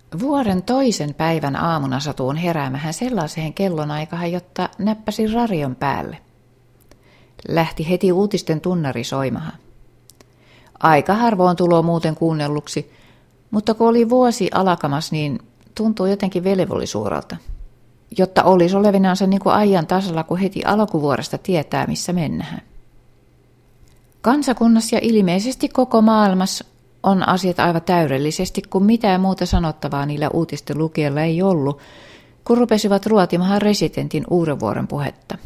Vuoren toisen päivän aamuna satuin heräämähän sellaiseen kellonaikaan, jotta näppäsin radion päälle. Lähti heti uutisten tunnari soimahan. Aika harvoin tulo muuten kuunnelluksi, mutta kun oli vuosi alkamas, niin tuntui jotenkin velvollisuudelta. Jotta olisi olevinansa niin kuin ajan tasalla, kun heti alkuvuoresta tietää, missä mennään. Kansakunnassa ja ilmeisesti koko maailmassa on asiat aivan täydellisesti, kun mitään muuta sanottavaa niillä uutisten lukijalla ei ollut, kun rupesivat ruotimaan residentin uudenvuoren puhetta.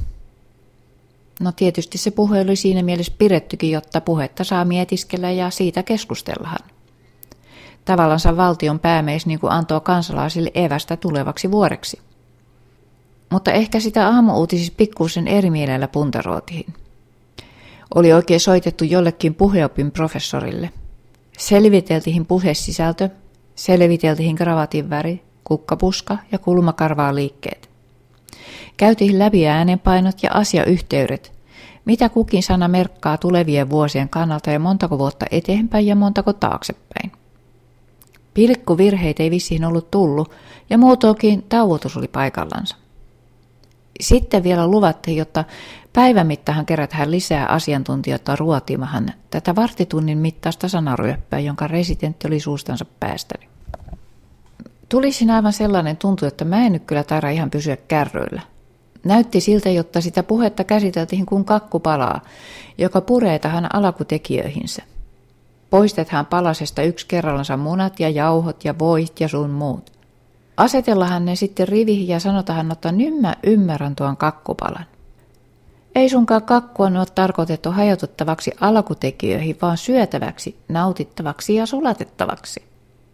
No tietysti se puhe oli siinä mielessä pidettykin, jotta puhetta saa mietiskellä ja siitä keskustellaan. Tavallansa valtion päämies niin kuin antoi kansalaisille evästä tulevaksi vuoreksi. Mutta ehkä sitä aamuuutisissa pikkuisen eri mielellä puntaroitiin. Oli oikein soitettu jollekin puheopin professorille. Selviteltiin puhesisältö, selviteltiin kravatin väri, kukkapuska ja kulmakarvaa liikkeet. Käytiin läpi äänenpainot ja asiayhteydet, mitä kukin sana merkkaa tulevien vuosien kannalta ja montako vuotta eteenpäin ja montako taaksepäin. Pilkkuvirheitä ei vissiin ollut tullut ja muutoinkin tauotus oli paikallansa. Sitten vielä luvattiin, jotta päivän mittahan kerätään lisää asiantuntijoita ruotimahan tätä varttitunnin mittaista sanaryöppää, jonka residentti oli suustansa päästänyt. Tulisin aivan sellainen tuntu, että mä en nyt kyllä taida ihan pysyä kärryillä. Näytti siltä, jotta sitä puhetta käsiteltiin kuin kakkupalaa, joka puree tähän alkutekijöihinsä. Poistetaan palasesta yksi kerrallansa munat ja jauhot ja voit ja sun muut. Asetellahan ne sitten riviin ja sanotahan, että nyt mä ymmärrän tuon kakkupalan. Ei sunkaan kakkua ole tarkoitettu hajotettavaksi alkutekijöihin, vaan syötäväksi, nautittavaksi ja sulatettavaksi.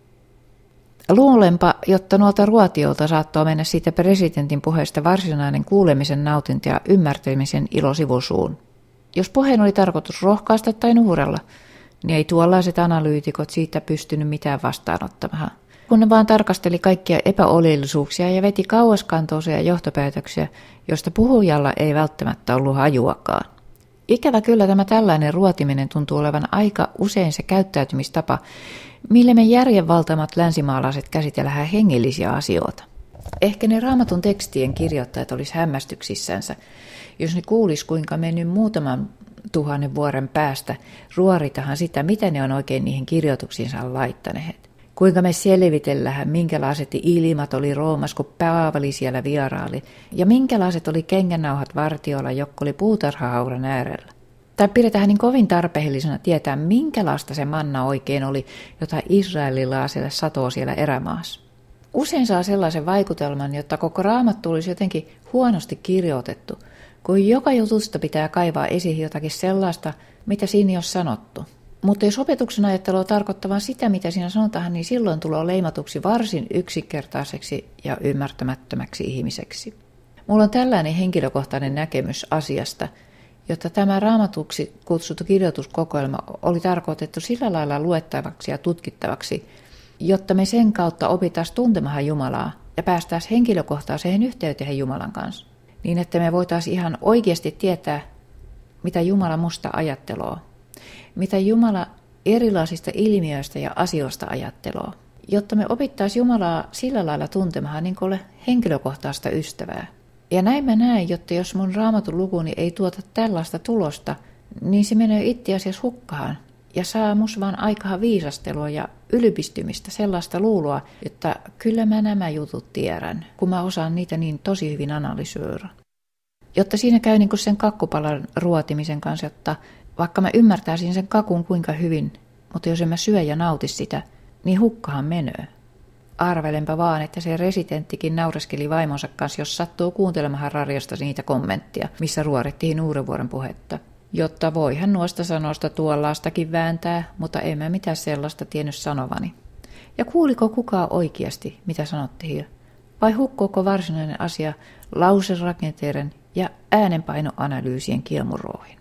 Luulenpa, jotta nuolta ruotiolta saattoi mennä siitä presidentin puheesta varsinainen kuulemisen nautinto ja ymmärtämisen ilo sivusuun. Jos puheen oli tarkoitus rohkaista tai nuurella, niin ei tuollaiset analyytikot siitä pystynyt mitään vastaanottamaan. Kun ne vaan tarkasteli kaikkia epäoleellisuuksia ja veti kauaskantoisia johtopäätöksiä, joista puhujalla ei välttämättä ollut hajuakaan. Ikävä kyllä tämä tällainen ruotiminen tuntuu olevan aika usein se käyttäytymistapa, millä me järjenvaltamat länsimaalaiset käsitellään hengellisiä asioita. Ehkä ne Raamatun tekstien kirjoittajat olisi hämmästyksissänsä, jos ne kuulis kuinka me nyt muutaman 1000 vuoden päästä ruoritahan sitä, mitä ne on oikein niihin kirjoituksiinsa laittaneet. Kuinka me selvitellään, minkälaiset ilmat oli Roomassa, kun Paavali siellä vieraili, ja minkälaiset oli kengännauhat vartiolla, jotka oli puutarhahaudan äärellä. Tai pidetään niin kovin tarpeellisena tietää, minkälaista se manna oikein oli, jota israelilaisille satoo siellä erämaassa. Usein saa sellaisen vaikutelman, jotta koko Raamattu olisi jotenkin huonosti kirjoitettu, kun joka jutusta pitää kaivaa esiin jotakin sellaista, mitä siinä ei ole sanottu. Mutta jos opetuksen ajattelua tarkoittavan sitä, mitä siinä sanotaan, niin silloin tulee leimatuksi varsin yksinkertaiseksi ja ymmärtämättömäksi ihmiseksi. Mulla on tällainen henkilökohtainen näkemys asiasta, jotta tämä raamatuksi kutsuttu kirjoituskokoelma oli tarkoitettu sillä lailla luettavaksi ja tutkittavaksi, jotta me sen kautta opittaisiin tuntemaan Jumalaa ja päästäisiin henkilökohtaiseen yhteyteen Jumalan kanssa, niin että me voitaisiin ihan oikeasti tietää, mitä Jumala musta ajatteloo, mitä Jumala erilaisista ilmiöistä ja asioista ajatteloo, jotta me opittaisiin Jumalaa sillä lailla tuntemaan niin kuin henkilökohtaista ystävää. Ja näin mä näen, jotta jos mun Raamatun lukuni ei tuota tällaista tulosta, niin se menee itse asiassa hukkaan ja saa mus vaan aikaa viisastelua ja ylipistymistä, sellaista luuloa, että kyllä mä nämä jutut tiedän, kun mä osaan niitä niin tosi hyvin analysoida. Jotta siinä käy niin kuin sen kakkupalan ruotimisen kanssa, että vaikka mä ymmärtäisin sen kakun kuinka hyvin, mutta jos en mä syö ja nauti sitä, niin hukkahan menee. Arvelenpa vaan, että se residenttikin naureskeli vaimonsa kanssa, jos sattuu kuuntelemaan radiosta niitä kommenttia, missä ruorittiin uudenvuoden puhetta. Jotta voihan nuosta sanoista tuollaastakin vääntää, mutta en mä mitään sellaista tiennyt sanovani. Ja kuuliko kukaan oikeasti, mitä sanottiin? Vai hukkuuko varsinainen asia lauserakenteiden ja äänenpainoanalyysien kielmuroihin?